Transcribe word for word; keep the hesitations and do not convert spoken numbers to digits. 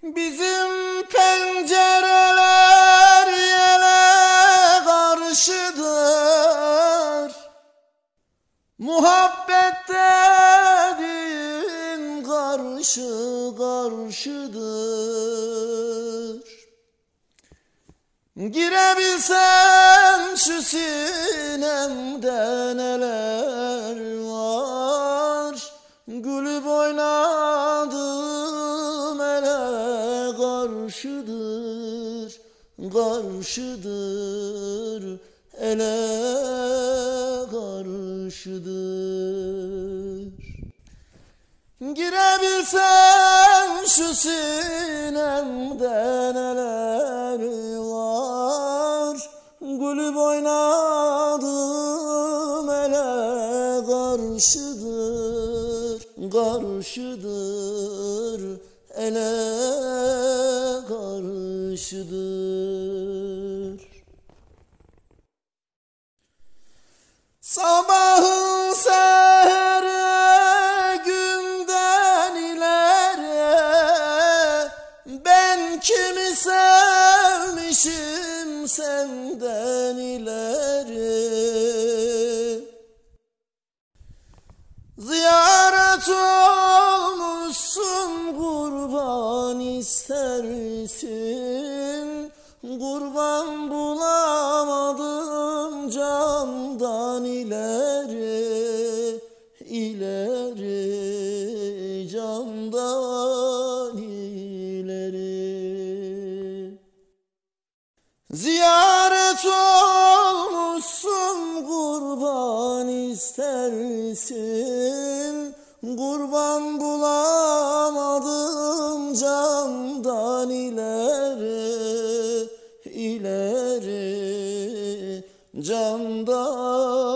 Bizim pencereler yele karşıdır. Muhabbet dediğin karşı karşıdır. Girebilsen şu sinemde neler var. Gülüp oynadım ele karşıdır, karşıdır, ele karşıdır. Girebilsem şu sinemde neler var. Gülüp oynadım ele karşıdır, karşıdır, ele karşıdır. Sabahın sehre günden ileri ben kimi sevmişim senden ileri. Ziyaret olmuşsun kurban istersin. Kurban bulamadım candan ileri, ileri, candan ileri. Ziyaret olmuşsun kurban istersin. Kurban bulamadım candan ileri, ileri, candan